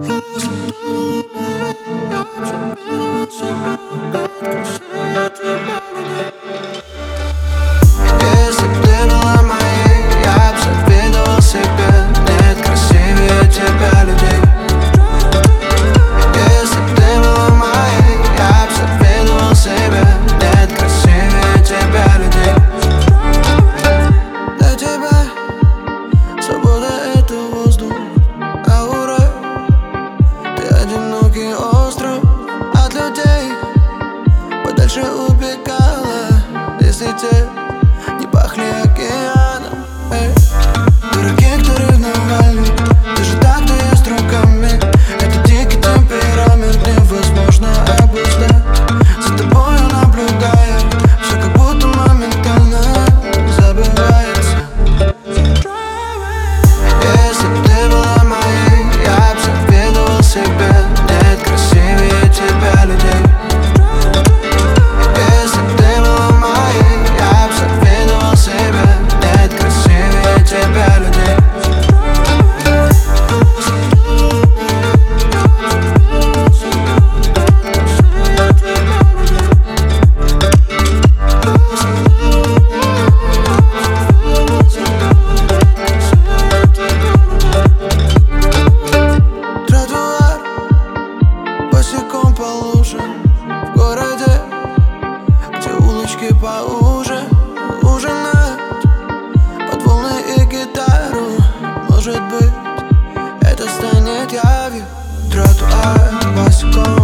Если б ты была моей, я б завидовал себе. Нет красивее тебя людей. Если б ты была моей, я б завидовал себе. Нет красивее тебя людей. Для тебя свобода — это воздух, аура. Ты одинокий остров от людей, подальше убегала, если те не пахли океаном. Дураки, кто ревновали, даже так ты есть руками. Это дикий темперамент, невозможно обуздать. За тобой наблюдая, все как будто моментально забывается. Если б ты была моей, я б завидовал себе. Нет красивее тебя людей. Если б ты была моей, я б завидовал себе. Нет красивее тебя людей. Тротуар босиком по лужам в городе, где улочки поуже. Ужинать под волны и гитару. Может быть, это станет явью. Тротуар босиком